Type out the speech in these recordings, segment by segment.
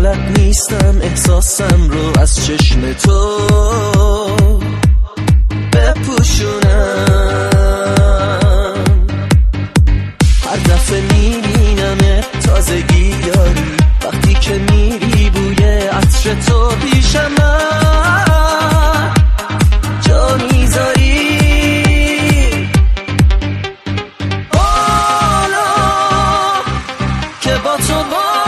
بلد نیستم احساسم رو از چشم تو بپوشونم. هر دفعه میبینم تازگی داری، وقتی که میری بوی عطر تو پیشم جا میذاری. حالا که با تو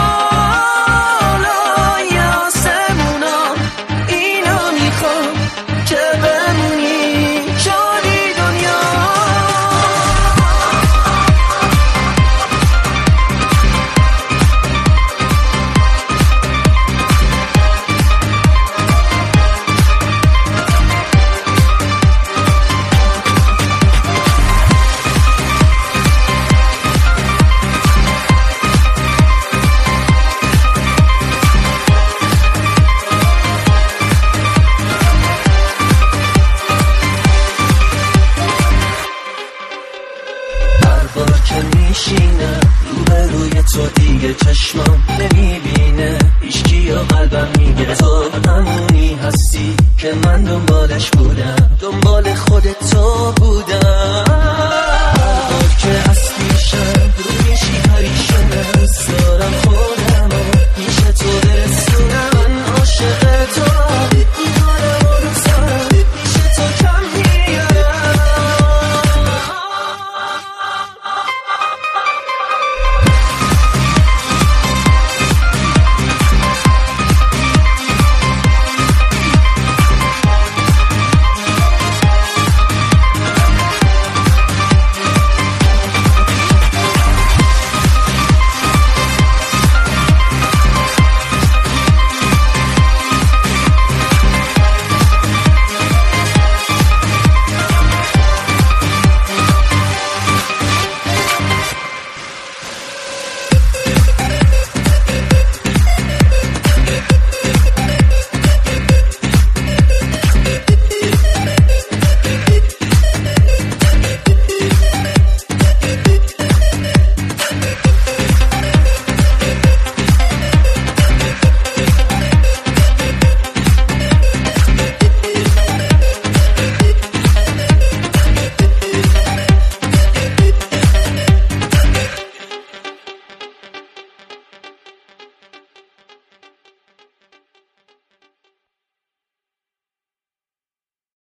بالای آسمونا اینو میخوام که بمونی شادی دنیا. بار که میشینه روبروی تو دیگه چشمام نمیبینه، هیچکی یا قلبم میگه تو همونی هستی که من دنبالش بودم، دنبال خودت تو بودم. بار که اصلیشم رویشی پریشم دوست دارم